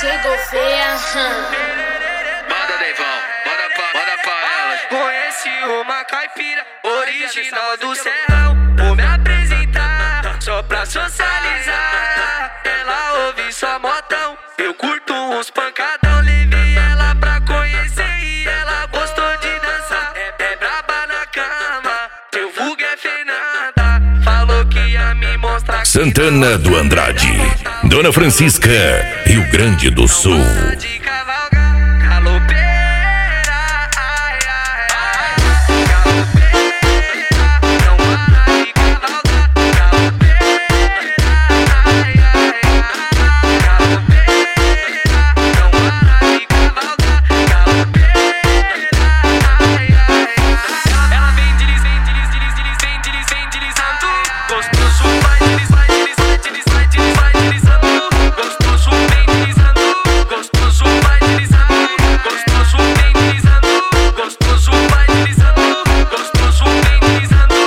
Gouveia. Manda, Deivão, manda pra elas. Conheci uma caipira original do Serrão. Vou me apresentar só pra socializar. Ela ouve só motão, eu curto uns pancadão. Levei ela pra conhecer e ela gostou de dançar. É braba na cama, seu vulgo é Fernanda. Falou que ia me mostrar que Santana do Andrade, Dona Francisca, Rio Grande do Sul. de cavalgar, galopeira, ai, ai, ai. Galopeira, não para de cavalgar. Galopeira, ai, ai, ai. Galopeira, não para de cavalgar. Galopeira, ai, ai, ai. Ela vem deslizando, gostoso vai deslizando, gostoso vem deslizando, gostoso vai deslizando, gostoso vem deslizando, gostoso vai deslizando, gostoso vem deslizando.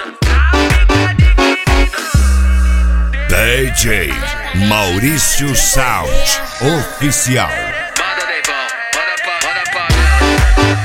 DJ Maurício Sound Oficial. Manda, Deivão, manda pra elas.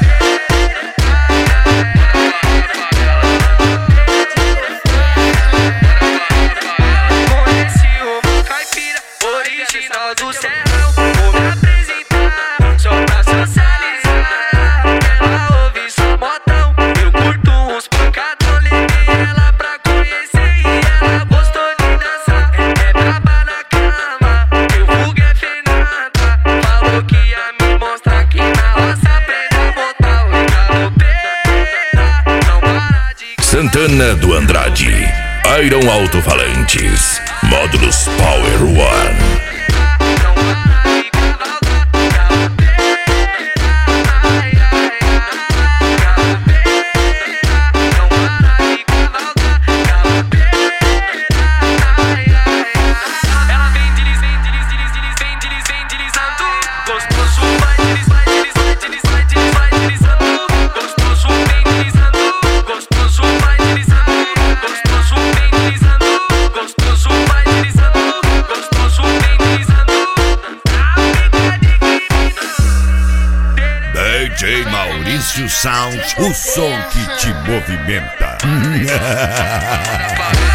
Conheci uma caipira original do Serrão. Vou me apresentar só pra socializar. Ela ouve só motão, eu curto uns pancadão. Levei ela pra conhecer e ela gostou de dançar. É braba na cama, meu vulgo é Fernanda. Falou que ia me mostrar que na roça aprendeu a botar o galopeira. Não para de Santana do Andrade, Iron Alto-Falantes, Módulos Power One. Ela vem deslizando, gostoso vai deslizando, gostoso vem deslizando, gostoso vai deslizando, gostoso vem deslizando, gostoso vai deslizando, gostoso vem deslizando. DJ Maurício Sound, o som que te movimenta.